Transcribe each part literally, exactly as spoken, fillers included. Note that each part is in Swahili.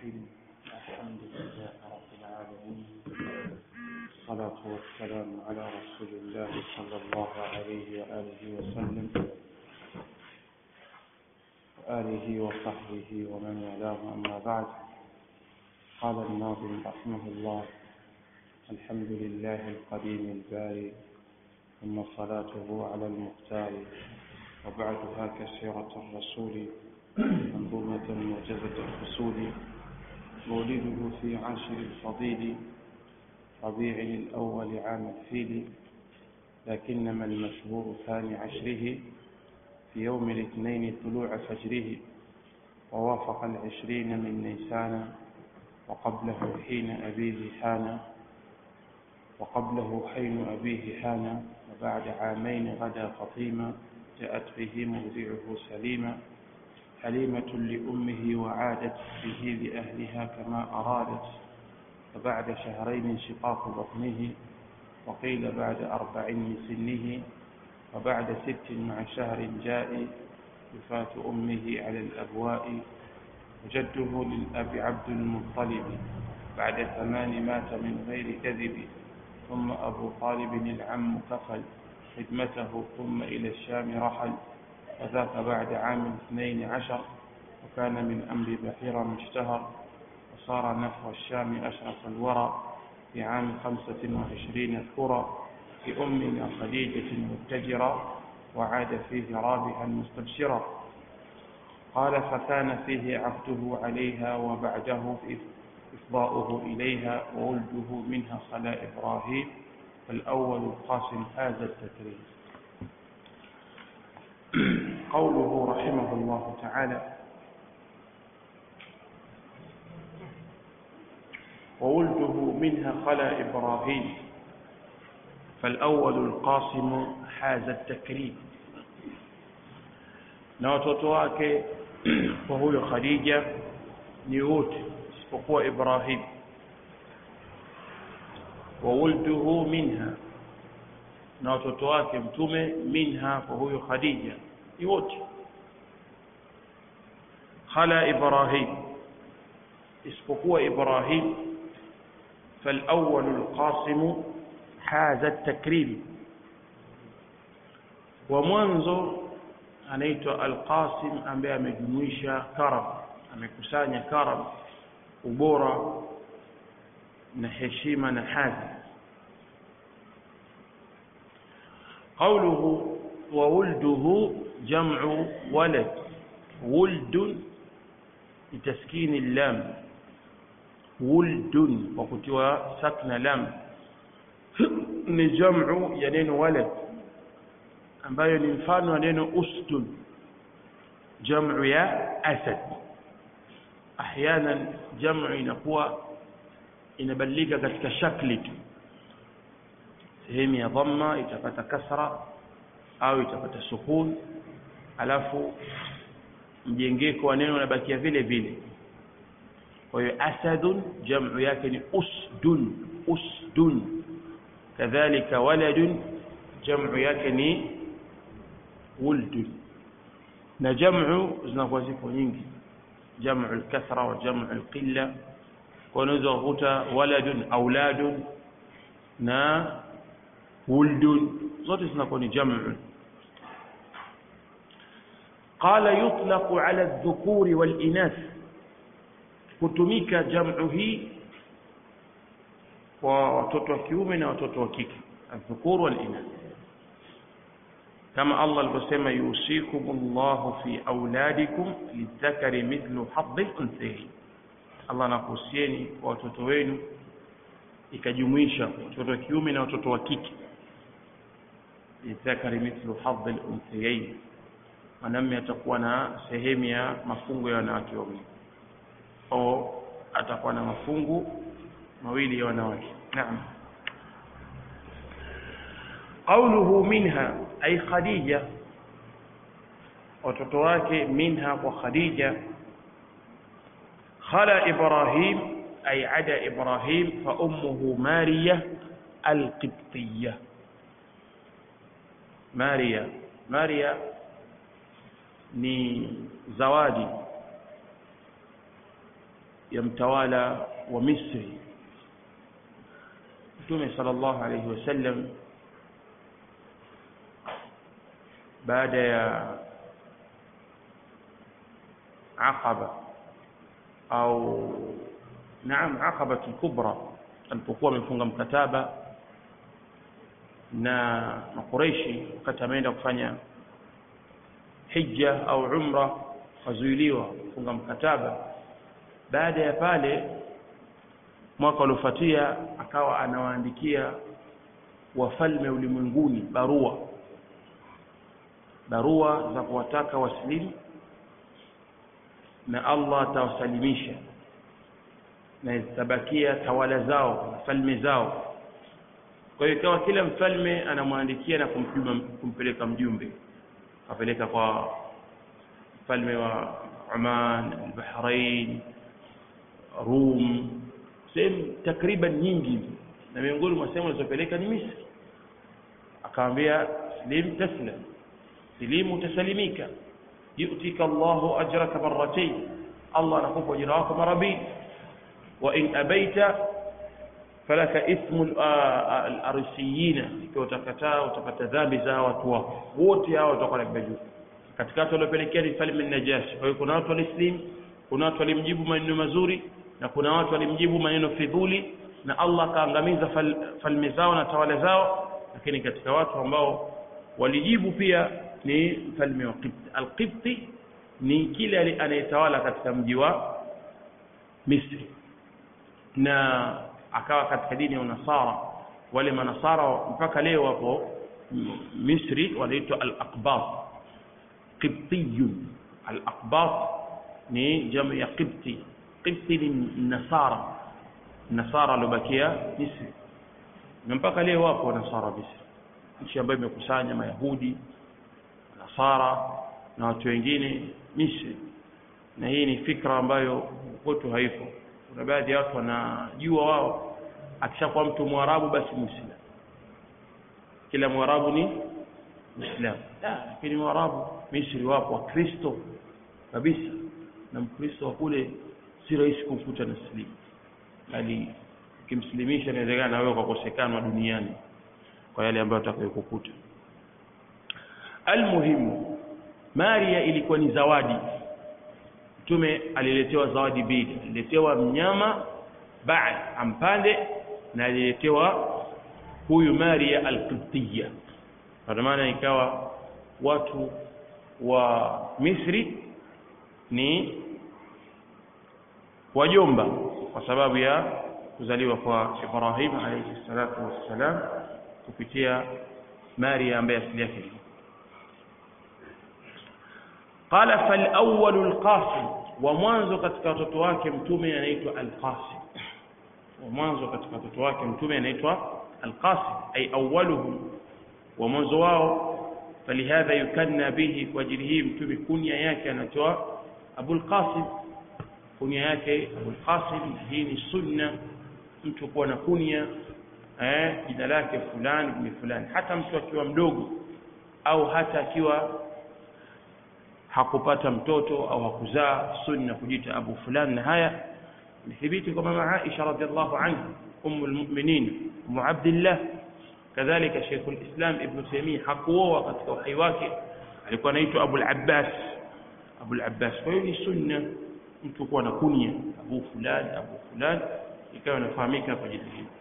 الرحيم. الحمد لله رب العالمين، الصلاة والسلام على رسول الله صلى الله عليه وآله وسلم وآله وصحبه ومن والاه، أما بعد. قال الناظم رحمه الله: الحمد لله القديم الباري، ثم صلاته على المختار، وبعدها كسيرة الرسول، منظومة موجزة الفصول. مولده في عاشر الفضيل، ربيع الأول عام الفيل، لكنما المشهور ثاني عشره، في يوم الاثنين طلوع فجره، ووافق العشرين من نيسان، وقبله حين أبيه حان وقبله حين أبيه حان وبعد عامين غدا فطيما، جاءت به مرضعه سليما، حليمة لأمه وعادت به لأهلها كما أرادت، وبعد شهرين انشقاق بطنه، وقيل بعد أربع من سنه، وبعد ست مع شهر جاء، وفاة أمه على الأبواء، وجده للأب عبد المطلب، بعد ثمان مات من غير كذب، ثم أبو طالب العم كفل خدمته، ثم إلى الشام رحل، وذاك بعد عام اثنين عشر، وكان من أمر بحيرة مشتهر، وصار نحو الشام أشرف الورى، في عام خمسة وعشرين ثرى، في أمنا خديجة متجرة، وعاد فيه رابحا مستبشرا. قال: فكان فيه عقده عليها، وبعده إفضاؤه إليها، وولده منها خلا إبراهيم، فالأول القاسم هذا التكريم. قوله رحمه الله تعالى: وولده منها خلا إبراهيم، فالأول القاسم حاز التكريم. na watoto wake kwa huyo Khadija ni wote isipokuwa Ibrahim. wa wulduhu minha, na watoto wake mtume minha kwa huyo Khadija ni wote. khala Ibrahim, isipokuwa Ibrahim, فالأول القاسم حاز التكريم. ومwanzo anaitwa Al-Qasim, ambaye amejumuisha karam, amekusanya karam, ubora na heshima na hadhi. qawluhu wa wulduhu jam'u walad, wuld bitaskini lam, wuldun kwa kutiwa sakna lam, ni jam'u ya neno walad, ambayo ni mfano wa neno usdun, jam'u ya asad. Ahyanan jam'u inakuwa inabadilika katika shakli tu, sehemu ya dhamma itapata kasra au itapata sukun, alafu mjengeko wa neno unabakia vile vile. kwa hiyo asadun jam'u yake ni usdun, usdun. kadhalika waladun jam'u yake ni wuldun. na jam'u zinakuwa zipo nyingi, jam'u al-kathra wa jam'u al-qilla. kwa unaweza kukuta waladun, auladun na wuldun, zote zinakuwa ni jam'u. qala yutlaqu ala adh-dhukuri wal-inath, kutumika jam'u hii kwa watoto wa kiume na watoto wa kike, adh-dhukur wal-inath, kama Allah alivyosema: yusikumullahu fi auladikum lidhakari mithlu hadhi al-unthayayn. Allah anakuhusieni kwa watoto wenu, ikajumuisha watoto wa kiume na watoto wa kike, lidhakari mithlu hadhi al-unthayayn. Mwanamume atakuwa na sehemu ya mafungo ya wanawake wawili, au atakuwa na mafungu mawili ya wanawake. Naam. qawluhu minha ay Khadija, watoto wake minha kwa Khadija. khala Ibrahim ay ada Ibrahim, fa ummuhu Mariya al-Qibtiyya. Mariya, Mariya ni zawadi ya mtawala wa Misri. Mtume sallallahu alayhi wasallam baada ya Aqaba au naam Aqaba al-Kubra, alipokuwa amefunga mkataba na Makuraishi wakati ameenda kufanya hija au umra, kazuiliwa kufunga mkataba. Baada ya pale mwaka uliofuatia akawa anawaandikia wafalme ulimwenguni barua barua za kuwataka waslimu na Allah atawasalimisha na zitabakia tawala zao na falme zao. Kwa hiyo ikawa kila mfalme anamwandikia na kumpima kumpeleka mjumbe, kapeleka kwa mfalme wa Oman, Bahrain, Rum, sehemu takriban nyingi, na miongoni mwa sehemu alizopeleka ni Misri. Akamwambia slim taslam, silimu tasalimika, yu'tika Allahu ajraka marratayn, Allah anakupa ujira wako mara mbili, wa in abaita falaka ithmu al-arsiyina, ikiwa utakataa utapata dhambi za watu wako wote. Hao watakuwa na kibaju katika watu waliopelekea ni Falme Najashi. Kwa hiyo kuna watu walislimu, kuna watu walimjibu maneno mazuri, na kuna watu walimjibu maneno fidhuli, na Allah kaangamiza fal, falme zao na tawala zao. Lakini katika watu ambao walijibu pia ni mfalme wa Qibti. Al-Qibti ni kile anayetawala katika mji wa Misri, na akawa katika dini ya Unasara. Wale manasara mpaka leo wapo Misri wanaitwa al-Aqbat, Qibtiyun. Al-Aqbat ni jamu ya Qibti. Qibti ni Nasara, Nasara lobakia Misri, na mpaka leo wapo Nasara Misri, nchi ambayo imekusanya Mayahudi, Nasara na watu wengine Misri. Na hii ni fikra ambayo kwetu haipo. Kuna baadhi ya watu wanajua wao akishakuwa mtu Mwarabu basi Muislamu, kila Mwarabu ni Muislamu. Lakini Mwarabu Misri wapo Wakristo kabisa, na Mkristo kule si rahisi kumkuta na slimu, bali ukimslimisha inawezekana na wewe ukakosekana duniani kwa yale ambayo utakayokukuta. Almuhimu, Maria ilikuwa ni zawadi. Mtume aliletewa zawadi mbili, aliletewa mnyama baad ampande, na aliletewa huyu Maria al-Qibtiyya. Kwa maana ikawa watu wa Misri ni wajomba kwa sababu ya kuzaliwa kwa Ibrahim alayhi salatu wassalam kupitia Maria ambaye asili yake. Qala fal awwal al-Qasim, wa mwanzo katika watoto wake mtume anaitwa al-Qasim. Wa mwanzo katika watoto wake mtume anaitwa al-Qasim, ay awwaluhum, wa mwanzo wao. Falihadha yukanna bihi, kwa ajili hii mtume kunya yake anatoa Abu al-Qasim, kunya yake Abu al-Qasim. Hii ni sunna mtu kuwa na kunya eh jina lake fulani ni fulani, hata mtu akiwa mdogo au hata akiwa hakupata mtoto au hakuzaa, sunna kujiita Abu fulani. Na haya ni thibiti kwa mama Aisha radhiallahu anha, ummu almu'minin, ummu Abdullah. Kadhalika Sheikh al-Islam Ibn Taymiyyah hakuoa katika uhai wake, alikuwa anaitwa Abu al-Abbas, Abu al-Abbas. Kwa hiyo ni sunna mtu kuwa na kunya Abu fulani, Abu fulani, ikawa inafahamika kwa jina hili.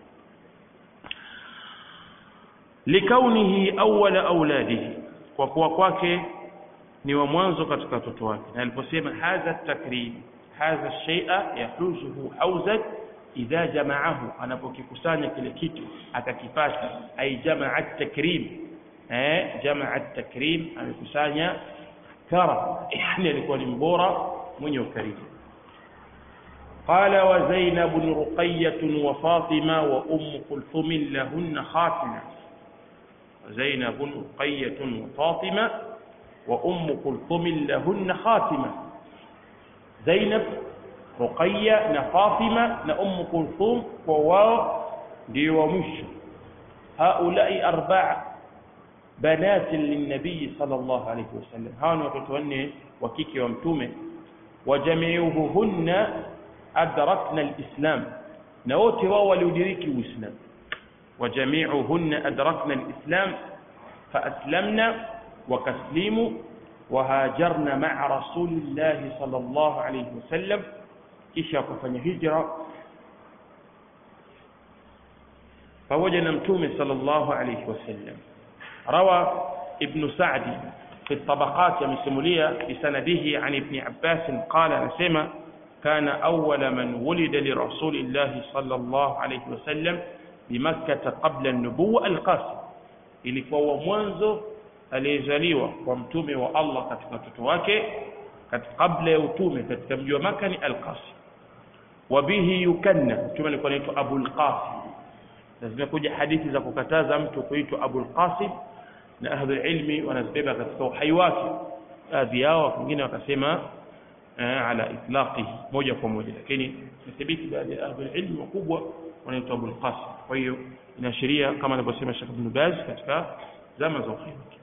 Likaunihi awwala auladihi, kwa kuwa kwake ni wa mwanzo katika watoto wake. Na aliposema hadha takrim, hadha shay'a yahuzuhu hawzan idha jama'ahu, anapokikusanya kile kitu akakipata, ay jama'a at-takrim, eh jama'a at-takrim, amekusanya kara, yani alikuwa ni mbora mwenye ukarimu. Qala wa Zainab Ruqayyah wa Fatima wa Umm Kulthum lahunna khatima. Zainab Ruqayyah wa Fatima wa Umm Kulthum lahunna khatima. Zainab, Ruqayya na Fatima na Umm Kulthum kwa wao ndio wa mwisho. Haulai arba'a banat lin-nabii sallallahu alayhi wasallam, hawa ni watoto wanne wa kike wa mtume. Wajamiuhunna adrakna alislam, na wote wao waliudiriki uislamu. Wajami'uhunna adrakna alislam faaslamna wakaslimu wahajarna ma'a rasulillahi sallallahu alayhi wasallam, kisha kufanya hijra pamoja na mtume sallallahu alayhi wasallam. Rawa ibn Sa'di في الطبقات يمسمولية بسنده عن ابن عباس قال نسمع كان أول من ولد لرسول الله صلى الله عليه وسلم بمكة قبل النبوة القاسم، ilikuwa mwanzo aliyezaliwa kwa mtume wa Allah katika watoto wake kabla ya utume katika mji wa Makkah ni Al-Qasim. Wabihi yukanna, mtume alikuwa anaitwa Abu al-Qasim. Lazima kuja hadithi za kukataza mtu kuitwa Abu al-Qasim, na ahli ilmi wanazibeba katika uhai wake. Baadhi yao wengine wakasema ala itlaqihi moja kwa moja, lakini mthibiti baadhi ya ahli ilmi wakubwa wanaitwa Abu al-Qasim. Kwa hiyo inaashiria kama anavyosema Sheikh Ibn Baz katika zama za uhai wake.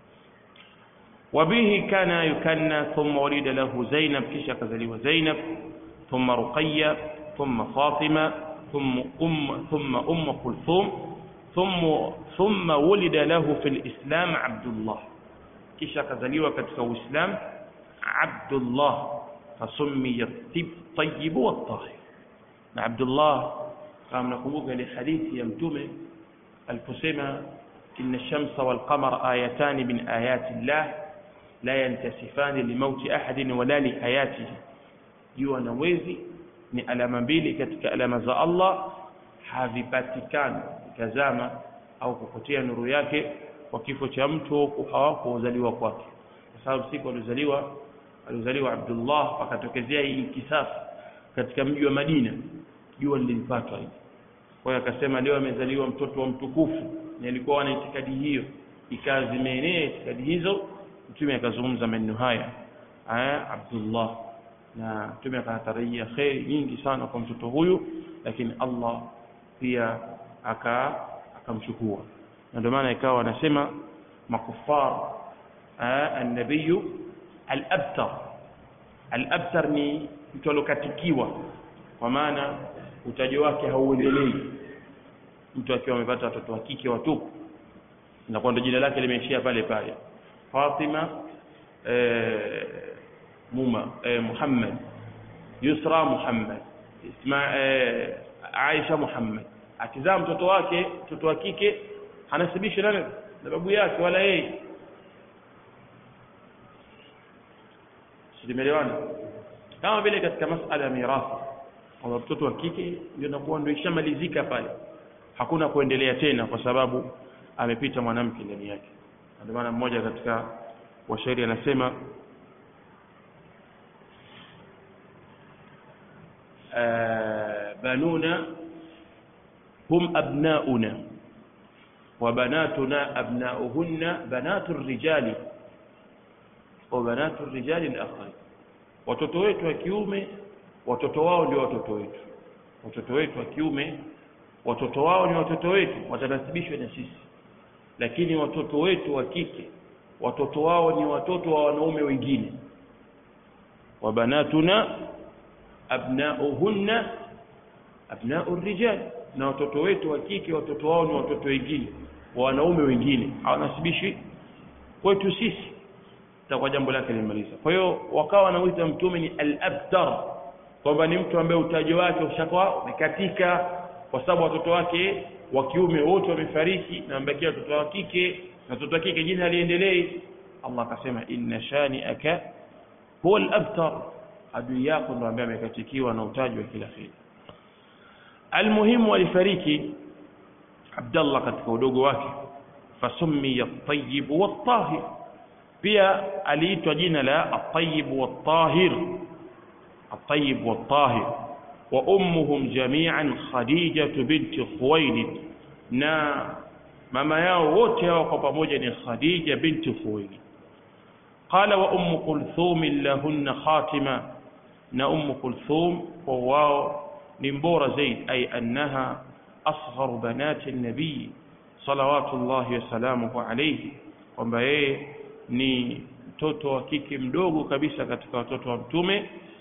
Wabihi kana yukanna thumma walida lahu Zainab, kisha kazaliwa Zainab, thumma Ruqayya, thumma Fatima, thumma umm thumma umm Kulthum, thumma thumma walida lahu fil Islam Abdullah, kisha kazaliwa katika Uislamu Abdullah, fasummiya at-tayyib wat-tahir. Na Abdullah kama nakumbuka ile hadithi ya mtume aliposema inna ash-shamsa wal-qamara ayatan min ayati Allah la yantasifani limauti ahadin wala lihayatihi, jua na mwezi ni alama mbili katika alama za Allah, havipatikani kazama au kupotea nuru yake kwa kifo cha mtu au kuzaliwa kwake. Kwa sababu siku alizaliwa alizaliwa Abdullah akatokezea inkisaf katika mji wa Madina, jua lilipatwa hivi. Kwa hiyo akasema leo amezaliwa mtoto wa mtukufu, na alikuwa wana itikadi hiyo, ikawa zimeenea itikadi hizo. Mtume akazungumza maneno haya aya Abdullah, na mtume akatarajia khair nyingi sana kwa mtoto huyu, lakini Allah pia aka akamchukua. Na ndio maana ikawa wanasema makufar an-nabiy al-abtar. Al-abtar ni mtu alokatikiwa, kwa maana utaji wake hauendelei. Mtu akiwa amepata watoto wa kike watupu na kwa ndo jina lake limeishia pale pale, Fatima eh Muma eh, Muhammad, Yusra Muhammad, Isma eh, Aisha Muhammad. Akizaa mtoto wake mtoto wa kike hanasibishwi nani na babu yake wala yeye. Simeelewana? Kama vile katika masala ya mirathi, kwa mtoto wa kike ndio nakuwa ndio ishamalizika pale, hakuna kuendelea tena kwa sababu amepita mwanamke ndani yake. Ndio maana mmoja katika washairi anasema banuna hum abnauna wa banatuna abnauhunna banatu rijali wa banatu rijali al-akhari. Watoto wetu wa kiume watoto wao ndio watoto wetu, watoto wetu wa kiume watoto wao ni watoto wetu, watanasibishwa na sisi. Lakini watoto wetu wa kike watoto wao ni watoto wa wanaume wengine. Wa banatuna abnauhunna abnau rijal, na watoto wetu wa kike watoto wao ni watoto wengine wa wanaume wengine, hawanasibishi kwetu sisi. Itakuwa jambo lake limaliza. Kwa hiyo wakawa wanamuita mtume ni al-abtar, kwamba ni mtu ambaye utaji wake ushakuwa umekatika kwa sababu watoto wake wa kiume wote wamefariki na mbakia watoto wa kike, na watoto wa kike jina aliendelei. Allah akasema inna shani'aka huwa al-abtar, adui yako ndo ambaye amekatikiwa na utaji wa kila kheri. Almuhimu alifariki Abdullah katika udogo wake, fasummiya at-tayyib wat-tahir. Pia aliitwa jina la at-tayyib wat-tahir, at-tayyib wat-tahir. Wa ummuhum jami'an Khadija bint Khuwailid, na mama yao wote hao kwa pamoja ni Khadija binti Khuwailid. Qala wa ummu Kulthum lahunna khatima, na ummu Kulthum kwa wao ni mbora zaidi, ay annaha asghar banati an-nabi salawatullahi wa salamuhu alayhi, kwamba yeye ni mtoto wa kike mdogo kabisa katika watoto wa mtume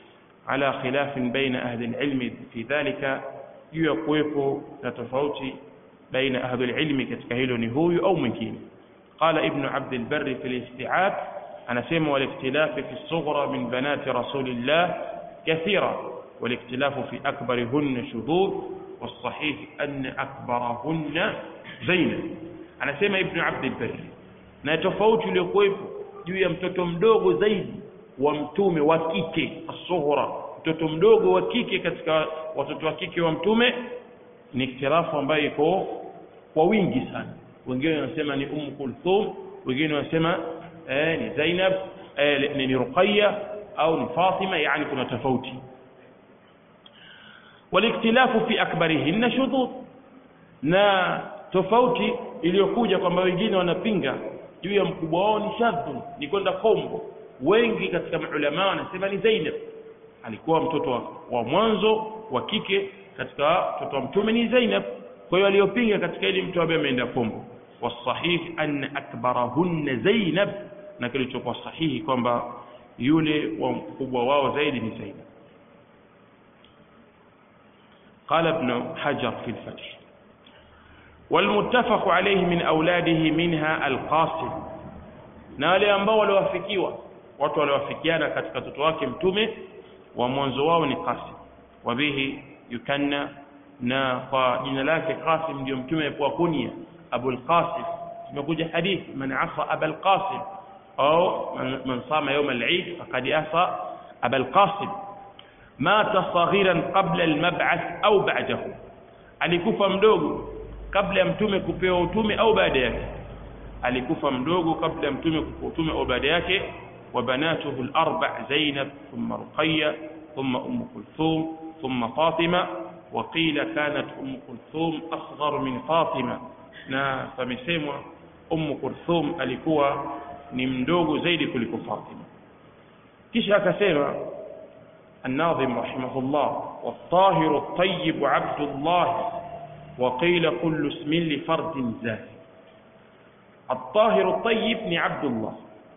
ala khilafin baina ahli alilmi fi dhalika, juu ya kuwepo na tofauti baina ahli alilmi katika hilo ni huyu au mwingine. Qala ibn Abd al-Barr fi al-Isti'ab, anasema wal ikhtilaf fi as-sughra min banati rasulillah kathira wal ikhtilaf fi akbarihunna shudud was-sahih anna akbarahunna Zainab. Anasema ibn Abd al-Barr, na tofauti iliyokuwepo juu ya mtoto mdogo zaidi wa mtume wa kike, as-sughra, mtoto mdogo wa kike katika watoto wa kike wa mtume, ni ikhtilafu ambayo iko kwa wingi sana. Wengine wanasema ni Umm Kulthum, wengine wanasema eh, ni Zainab, eh, ni Ruqayya au ni Fatima, yani kuna tofauti. Walikhtilafu fi akbarihinna shudud, na tofauti iliyokuja kwamba wengine wanapinga juu ya mkubwa wao ni shadhu, ni kwenda kombo. Wengi katika maulama wanasema ni Zainab, alikuwa mtoto wa, wa mwanzo wa kike katika watoto wa mtume ni Zainab. Kwa hiyo aliyopinga katika ile mtu ambaye ameenda kombo, wasahih anna akbarahunna Zainab, na kilichokuwa sahihi kwamba yule wa mkubwa wao zaidi ni Zainab. Qala ibn Hajar fi al-Fath, والمتفق عليه من أولاده منها القاسم, na wale ambao waliwafikiwa, watu waliwafikiana katika watoto wake mtume wa mwanzo wao ni Qasim. Wabihi yukanna, na kwa jina lake Qasim ndio mtume alipokuwa kunia Abu al-Qasim. Imekuja hadithi man asa Abu al-Qasim au man sama yawm al-Eid faqad asa Abu al-Qasim. Mata saghiran qabla al-mab'ath au ba'dahu, alikufa mdogo kabla ya mtume kupewa utume au baada yake. Alikufa mdogo kabla ya mtume kupewa utume au baada yake. Wa banatuhu al-arba' Zainab thumma Ruqayya thumma Umm Kulthum thumma Fatima, wa qila kanat Umm Kulthum asghar min Fatima, na famesemwa Umm Kulthum alikuwa ni mdogo zaidi kuliko Fatima. Kisha akasema الناظم رحمه الله والطاهر الطيب عبد الله وقيل كل اسم لفرد زاهد. الطاهر الطيب ni Abdullah.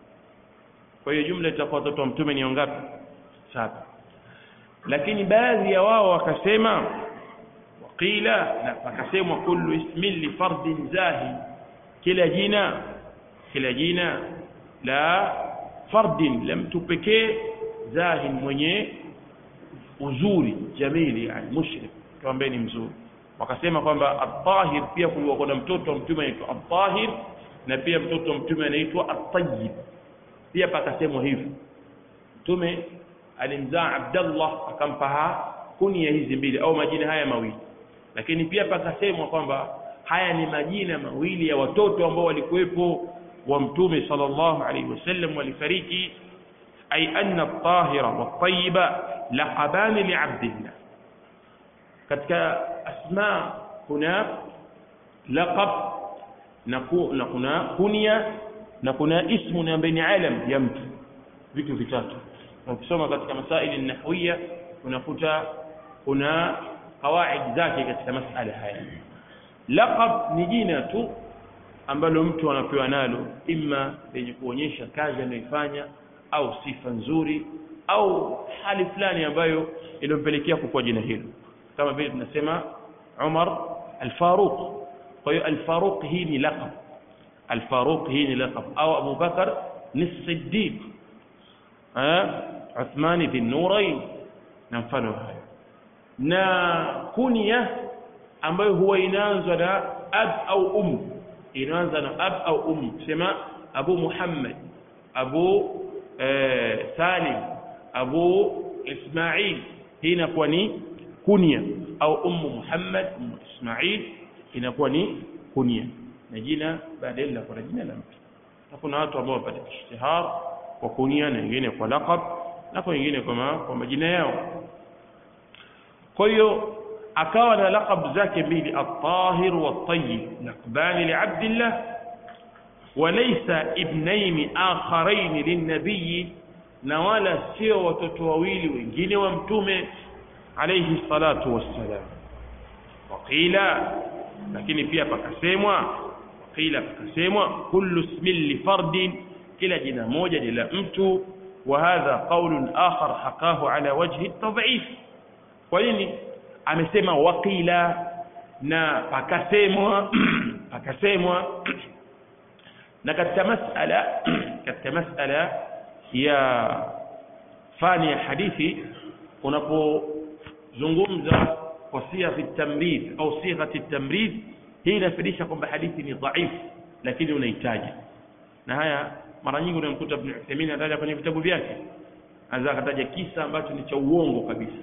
Kwa hiyo jumla itakuwa watoto wa mtume ni ngapi? Saba. Lakini baadhi ya wao wakasema waqila, na wakasemwa kullu ismin li fardin zahid, kila jina kila jina la fardin, la mtu pekee, zahid mwenye uzuri, jamili, yani mushrif, kwamba ni mzuri. Wakasema kwamba at-tahir pia kulikuwa kuna mtoto wa mtume anaitwa at-tahir, na pia mtoto wa mtume anaitwa at-tayyib. Pia pakasemwa hivyo, mtume alimzaa Abdullah akampa kunia hizi mbili au majina haya mawili. Lakini pia pakasemwa kwamba haya ni majina mawili ya watoto ambao walikuwepo wa mtume sallallahu alaihi wasallam walifariki. Ay anna at-tahira wat-tayyiba laqaban li Abdillah. Katika asma kuna laqab na kuna kunia na kuna ismu na ambaye ni alam ya mtu, vitu vitatu. Ukisoma katika masaili nahwiya unakuta kuna kawaid zake katika masala haya. Laqab ni jina tu ambalo mtu anapewa nalo, imma lenye kuonyesha kazi anayoifanya au sifa nzuri au hali fulani ambayo ilimpelekea kupewa jina hilo. Kama vile tunasema Umar al-Faruq, kwa hiyo al-Faruq hii ni laqab, al-Faruq hii ni laqab, au Abu Bakar ni Siddiq, ah Uthman bin Nurayn na mfano hayo. Na kunia ambayo huwa inaanza na ab au um, inaanza na ab au um, sema Abu Muhammad, Abu eh, Salim, Abu Ismail, hii inakuwa ni kunia, au ummu Muhammad, ummu Ismail inakuwa ni kunia, na jina baadaye linakuwa jina la mtu. Na kuna watu ambao wapata ishtihar kwa kunia na wengine kwa laqab na wengine kwa kwa majina yao. Kwa hiyo akawa na laqab zake mbili, at-tahir wat-tayyib, laqban li Abdillah walaysa ibnayn akharayn lin-nabiy, na wala sio watoto wawili wengine wa mtume alayhi salatu wassalam. Waqila, lakini pia pakasemwa, waqila pakasemwa kullu ismin li fardin, kila jina moja ni la mtu, وهذا قول آخر حكاه على وجه التضعيف. kwa nini amesema waqila na pakasemwa pakasemwa na katika masala katika masala ya fani ya hadithi unapozungumza kwa sigha at-tamrid au sigha at-tamrid hii inafundisha kwamba hadithi ni dhaifu lakini unahitaji. Na haya mara nyingi unamkuta Ibn Uthaymeen anataja kwenye vitabu vyake, anaweza akataja kisa ambacho ni cha uongo kabisa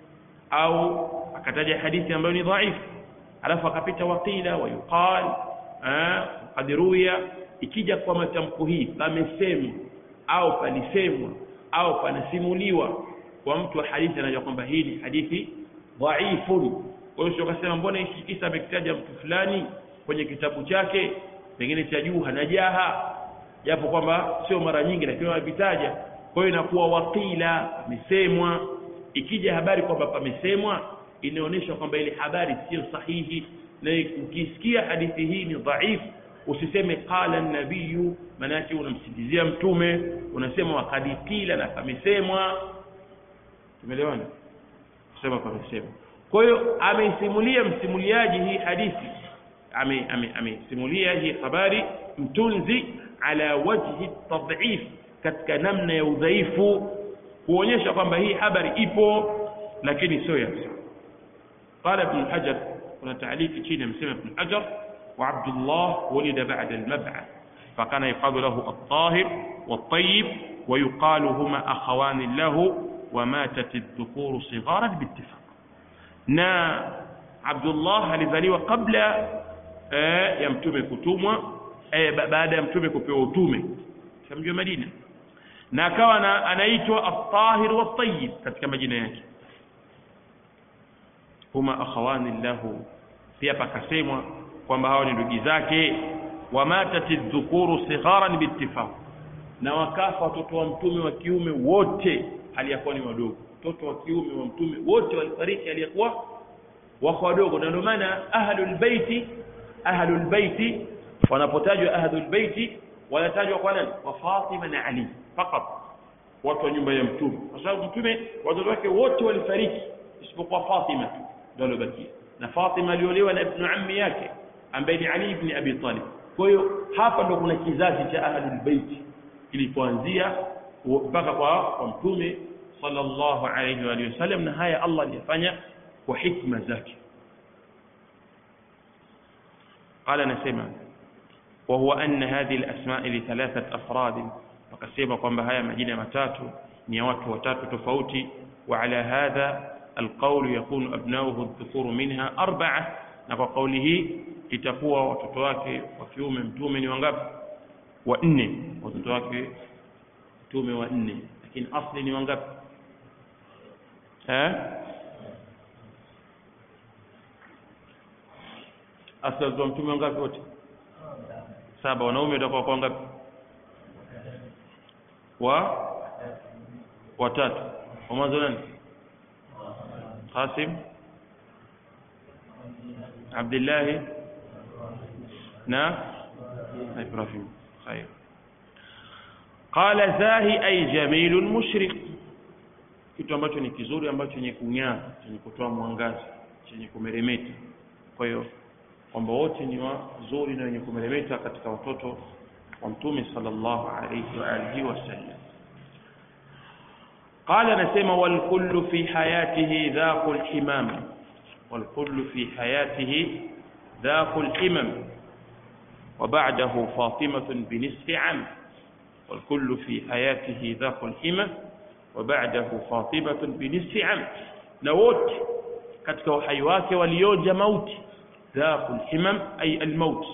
au akataja hadithi ambayo ni dhaifu alafu akapita waqila wa yuqal ah qadiruya. Ikija kwa matamko hii pamesemwa au palisemwa au panasimuliwa kwa mtu wa hadithi anajua kwamba hii ni hadithi dhaifu. Kwa hiyo ukasema mbona hiki kisa amekitaja mtu fulani kwenye kitabu chake pengine cha juu hanajaha, japo kwamba sio mara nyingi lakini wanavitaja. Kwa hiyo inakuwa waqila pamesemwa. Ikija habari kwamba pamesemwa inaonyesha kwamba ile habari sio sahihi, na ukisikia hadithi hii ni dhaifu usiseme qala an-nabiy, maana yake unamsingizia mtume, unasema waqadikila na pamesemwa. Tumeelewana? Sema pamesemwa. Kwa hiyo amesimulia msimuliaji hii hadithi ame amesimulia hii habari mtunzi ala wajhi at-tad'if, katika namna ya udhaifu, kuonyesha kwamba hii habari ipo lakini sio ya sawa. Qala Ibn Hajar, kuna taaliki chini amesema Ibn Hajar وعبد الله ولد بعد المبعث فكان يقال له الطاهر والطيب ويقال هما أخوان له وماتت الذكور صغارا باتفاق. نا عبد الله alizaliwa kabla ya mtume kutumwa, baada ya mtume kupewa utume katika mji wa Madina, na akawa anaitwa at-tahir wat-tayyib katika majina yake. huma akhawani lahu, pia pakasemwa kwamba hao ni ndugu zake. wamatati dhukuru sigharan biittifaq, na wakafa watoto wa mtume wa kiume wote aliyakuwa ni wadogo. Watoto wa kiume wa mtume wote walifariki aliyakuwa wako wadogo. Na ndio maana ahlul baiti ahlul baiti wanapotajwa ahlul baiti wanatajwa kwa nani? Kwa Fatima na Ali fakat, watu wa nyumba ya mtume, kwa sababu mtume watoto wake wote walifariki isipokuwa Fatima ndio alibakia, na Fatima aliolewa na ibn ammi yake ambaye ni Ali ibn Abi Talib. Kwa hiyo hapa ndo kuna kizazi cha ahlul bait kilipoanzia mpaka kwa, kwa mtume sallallahu alayhi wa sallam, na haya Allah alifanya kwa hikma zake. قال نسمع وهو أن هذه الأسماء لثلاثة أفراد، وكسيما kwamba haya majina matatu ni ya watu watatu tofauti. وعلى هذا القول يكون أبناؤه الذكور منها أربعة، na kwa kauli hii itakuwa watoto wake wa kiume mtume ni wangapi? Wanne. Watoto wake mtume wanne, lakini asli ni wangapi? eh asli wa mtume wangapi wote? Saba. Wanaume watakuwa kwa wangapi? wa watatu. Wa mwanzo nani? Qasim, عبد الله نا إبراهيم. خير. قال زاهي أي جميل مشرق، kitu ambacho ni kizuri ambacho chenye kung'aa, chenye kutoa mwangaza, chenye kumeremeta. Kwa hiyo kwamba wote ni wazuri na wenye kumeremeta katika watoto wa mtume sallallahu alayhi wa alihi wasallam. قال نسمع والكل في حياته ذاق الحمام، والكل في حياته ذاق الحمم وبعده فاطمة بنصف عام. والكل في حياته ذاق الحمم وبعده فاطمة بنصف عام، نوت katika uhai wake walioja mauti. ذاق الحمم أي الموت.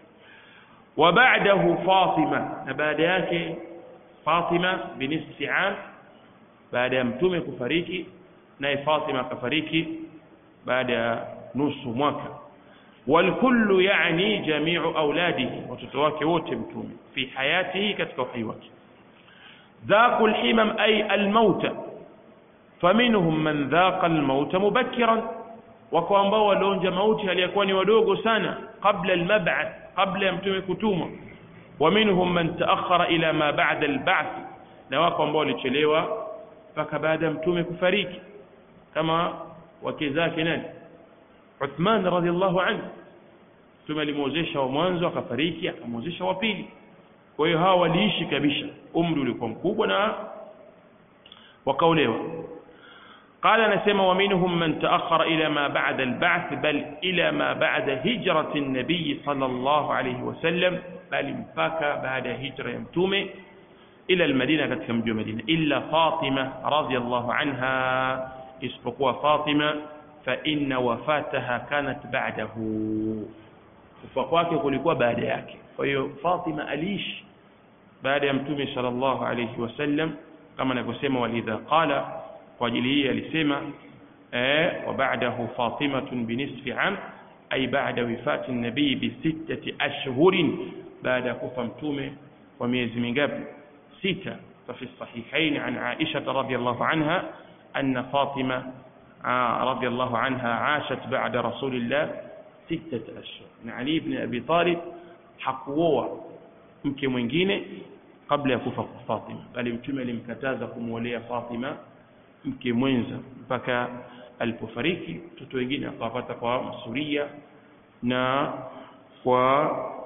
وبعده فاطمة، na baada yake Fatima بنصف عام، baada ya mtume kufariki naye Fatima akafariki baada ya nusu mwaka. Walkullu yani jami'u auladihi, watoto wake wote mtume, fi hayatihi, katika uhai wake. dhaqul himam ay almauta, faminhum man dhaqa almauta mubakkiran, wako ambao walionja mauti aliyakuwa ni wadogo sana, qabla almab'ath, qabla ya mtume kutumwa. wa minhum man ta'akhkhara ila ma ba'da alba'th, na wako ambao walichelewa mpaka baada ya mtume kufariki kama wake zake nani Uthman radhiallahu anhu. Mtume alimwozesha wa mwanzo akafariki, akamwozesha wa pili. Kwa hiyo hawa waliishi kabisa, umri ulikuwa mkubwa na wakaolewa. Qala nasema wa minhum man ta'akhkhara ila ma ba'da al-ba'th bal ila ma ba'da hijrati an-nabiy sallallahu alayhi wasallam, bali mpaka baada ya hijra ya mtume ila al-Madina, katika mji wa Madina, illa Fatima radhiyallahu anha, isipokuwa Fatima fa inna wafataha kanat ba'dahu, kufa kwake kulikuwa baada yake. Kwa hiyo Fatima aliishi baada ya mtume sallallahu alayhi wasallam, kama anavyosema walidha qala, kwa ajili hii alisema eh wa ba'dahu Fatimatun bi nisfi am, ay ba'da wifati an-nabii bi sittati ashhurin, baada kufa mtume kwa miezi mingapi? Sita. ففي الصحيحين عن عائشة رضي الله عنها أن فاطمة رضي الله عنها عاشت بعد رسول الله ستة أشهر. علي بن أبي طالب hakuoa mke mwingine kabla ya kufa kwa Fatima, bali mtume alimkataza kumwolea Fatima mke mwenza mpaka alipofariki. Mtoto wengine akawapata kwa Masuria na kwa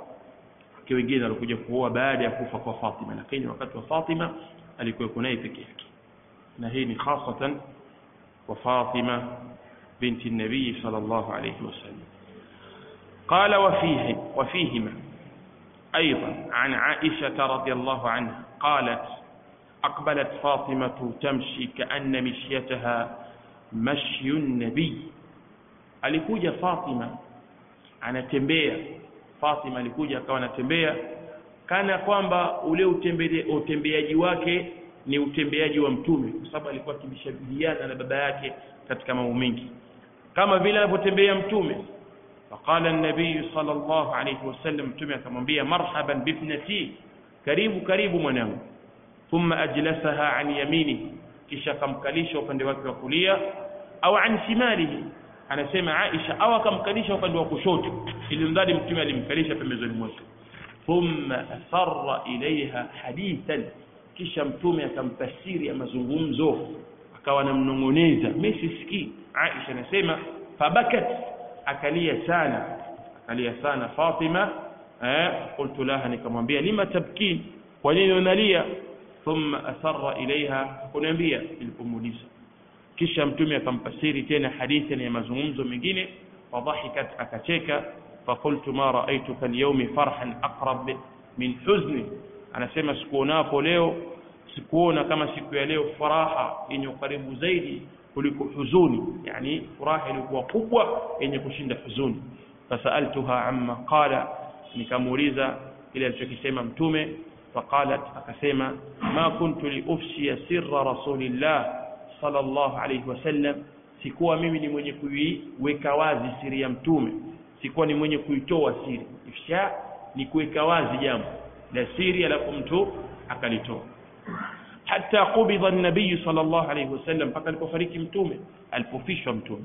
mke wengine alikuja kuoa baada ya kufa kwa Fatima, lakini wakati wa Fatima alikuwa kuna yeye peke yake. Na hii ni hasatan kwa Fatima binti nabii sallallahu alayhi wasallam. قال وفيه وفيهما أيضا عن عائشة رضي الله عنها قالت أقبلت فاطمة تمشي كأن مشيتها مشي النبي. alikuja Fatima anatembea, Fatima alikuja akawa anatembea kana kwamba ule utembeaji wake ni utembeaji wa mtume, kwa sababu alikuwa akishabihiana na baba yake katika mambo mengi kama vile anapotembea mtume. فقال النبي صلى الله عليه وسلم متى akamwambia مرحبا بابنتي, karibu karibu mwanangu. ثم اجلسها عن يمينه, kisha akamkalisha upande wake wa kulia, au an shimalihi, anasema Aisha, au akamkalisha upande wa kushoto, ili mdadi mtume alimkalisha pembezoni mwake. thumma asarra ilaiha hadithan, kisha mtume akamtafsiri ya mazungumzo, akawa anamnong'oneza, mimi sisikii. Aisha anasema fabakat, akalia sana, akalia sana Fatima. eh qultu laha, nikamwambia lima tabkin, kwa nini unalia? thumma asarra ilaiha, kuniambia ilipomuuliza. Kisha mtume akampasiri tena hadithi ya mazungumzo mengine, fadhahikat, akacheka. faqultu ma ra'aytuka al-yawma farhan aqrab min huzni, anasema sikuonapo leo, sikuona kama siku ya leo furaha yenye karibu zaidi kuliko huzuni, yani furaha ilikuwa kubwa yenye kushinda huzuni. fasaltuha amma qala, nikamuuliza ile alichokisema mtume. faqalat, akasema ma kuntu li ufshi sirra rasulillah sallallahu alayhi wasallam, sikuwa mimi ni mwenye kuiweka wazi siri ya mtume, sikuwa ni mwenye kuitoa siri. Ifsha ni kuweka wazi jambo la siri alafu mtu akalitoa. hatta qubida an-nabiy sallallahu alayhi wasallam, mpaka alipofariki mtume, alipofishwa mtume.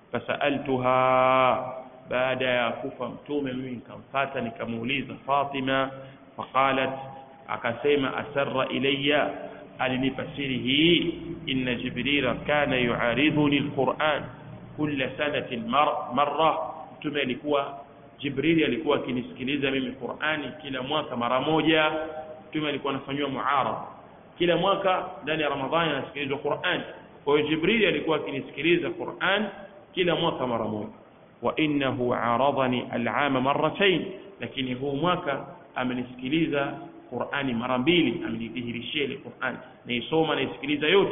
fasaltuha, baada ya kufa mtume mimi nikamfuata nikamuuliza Fatima. faqalat, akasema asarra ilayya, alinipa siri hii. inna jibrila kana yu'ariduni al-Qur'an kulla sanatin marra, mtume alikuwa Jibril alikuwa akinisikiliza mimi Qur'ani kila mwaka mara moja. Mtume alikuwa anafanywa muarad kila mwaka ndani ya Ramadhani, anasikilizwa Qur'an. Kwa hiyo Jibril alikuwa akinisikiliza Qur'an kila mwaka mara moja. wa innahu aradani al-aama marratayn, lakini huu mwaka amenisikiliza Qur'ani mara mbili, amenidhihirishia ile Qur'an, naisoma naisikiliza yote.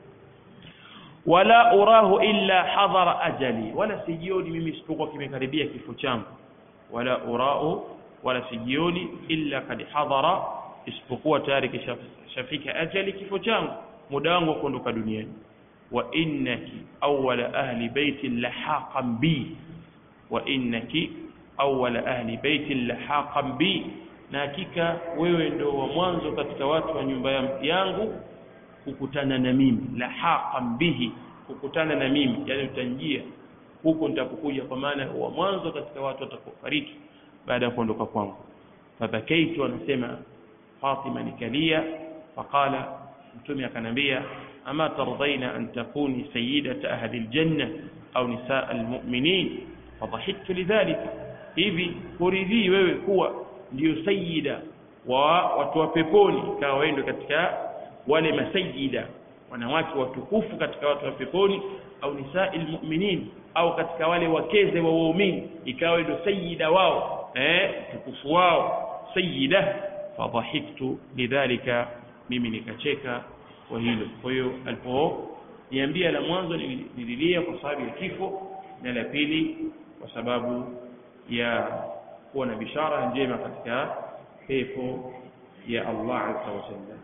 wala urahu illa hadara ajali, wala sijioni mimi isipokuwa kimekaribia kifo changu. wala urau, wala sijioni illa kad hadara, isipokuwa tayari kishafika ajali, kifo changu, muda wangu kuondoka duniani. wa innaki awwala ahli baitin lahaqan bi, wa innaki awwala ahli baitin lahaqan bi, na hakika wewe ndio wa mwanzo katika watu wa nyumba yangu kukutana na mimi. lahaqan bihi, kukutana na mimi, yani utanjia huko nitakukuja, kwa maana wa mwanzo katika watu watakofariki baada ya kuondoka kwangu. fabakaitu, anasema Fatima nikalia. faqala, mtume akanambia ama tardaina an takuni sayyidata ahli aljanna au nisaa almu'minin fadhahiktu lidhalika, hivi kuridhii wewe kuwa ndio sayyida wa watu wa peponi, kawa wewe katika wale masayida wanawake watukufu katika watu wa peponi, au nisaa almu'minin, au katika wale wakeze wa waumini ikawa ndio sayyida wao, eh tukufu wao sayyida. Fadhahiktu lidhalika, mimi nikacheka kwa hilo. Kwa hiyo aliponiambia la mwanzo nililia kwa sababu ya kifo, na la pili kwa sababu ya kuwa na bishara njema katika pepo ya Allah azza wa jalla.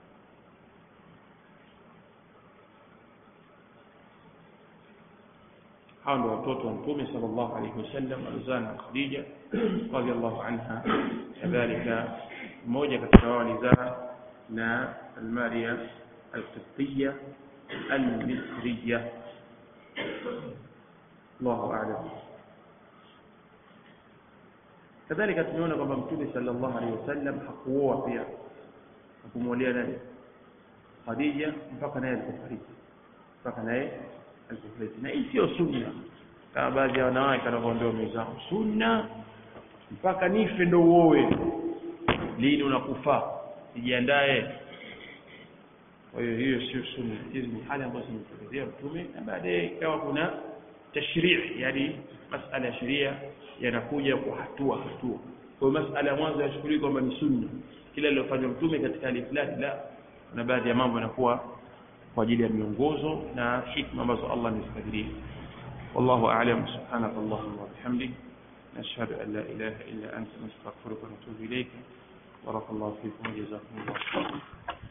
hao ndio watoto wa Mtume sallallahu alayhi wasallam, alizana Khadija radhiallahu anha, kadhalika mmoja katika wao alizaa na Al-Mariya Al-Qibtiyya Al-Misriyya. Allahu a'lam. kadhalika tumeona kwamba Mtume sallallahu alayhi wasallam hakuoa pia, hakumwolea nani Khadija mpaka naye alipofariki, mpaka naye alipofariki. Na hii sio sunna kama baadhi ya wanawake wanavyoambia wamezao, sunna mpaka nife ndio uoe. Lini unakufa? Jiandae. Kwa hiyo hiyo sio sunna. Hizi ni hali ambazo zimetokezea Mtume, na baadaye ikawa kuna tashrii', yani masala ya sheria yanakuja kwa hatua hatua. Kwa hiyo masala ya mwanzo yashukuri kwamba ni sunna kila aliyofanya Mtume katika hali fulani, la, na baadhi ya mambo yanakuwa kwa ajili ya miongozo na hikma ambazo Allah amezikadiria. Wallahu a'lam. Subhanaka Allahumma wa bihamdik, nashhadu an la ilaha illa anta, nastaghfiruka wa natubu ilayk. barakallahu fikum wa jazakumullahu khairan.